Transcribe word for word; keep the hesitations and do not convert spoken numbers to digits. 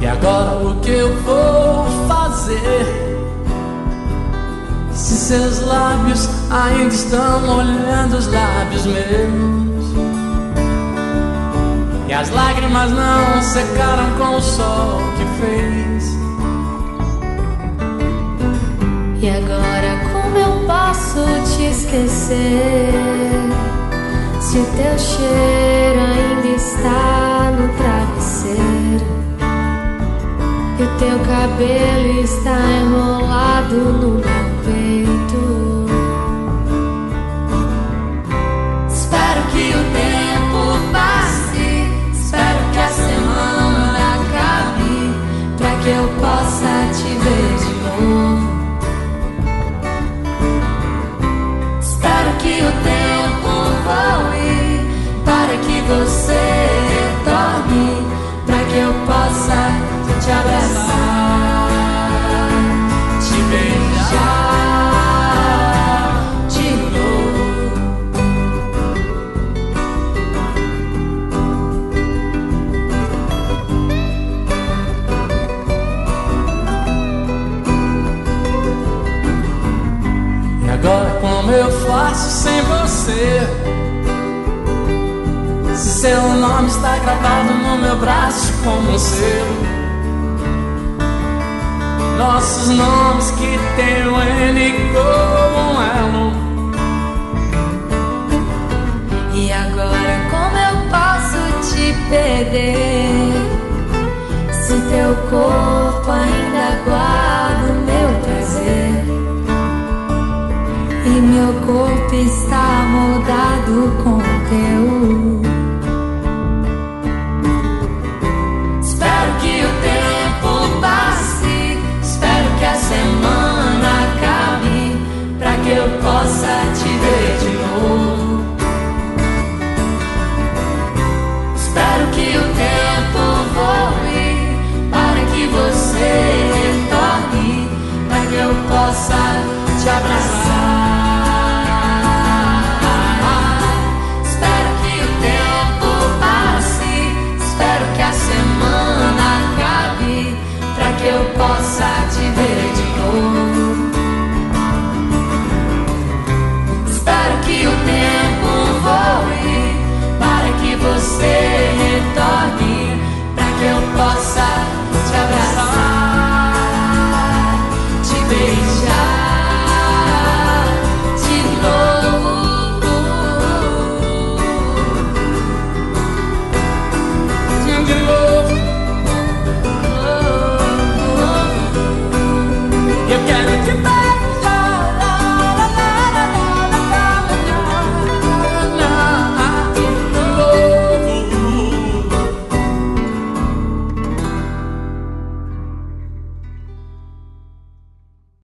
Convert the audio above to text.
E agora o que eu vou fazer? Se seus lábios ainda estão molhando os lábios meus, e as lágrimas não secaram com o sol que fez. E agora como eu posso te esquecer, se o teu cheiro ainda está no travesseiro e o teu cabelo está enrolado no meu peito? Espero que o tempo passe, espero que a semana acabe, pra que eu possa te ver de novo. Espero que o tempo voe, para que você retorne, pra que eu possa te abraçar, te beijar de novo. E agora como eu faço sem você? Se seu nome está gravado no meu braço como um selo, nossos nomes que tem o N como um elo. E agora como eu posso te perder, se teu corpo ainda guarda o meu prazer e meu corpo está moldado com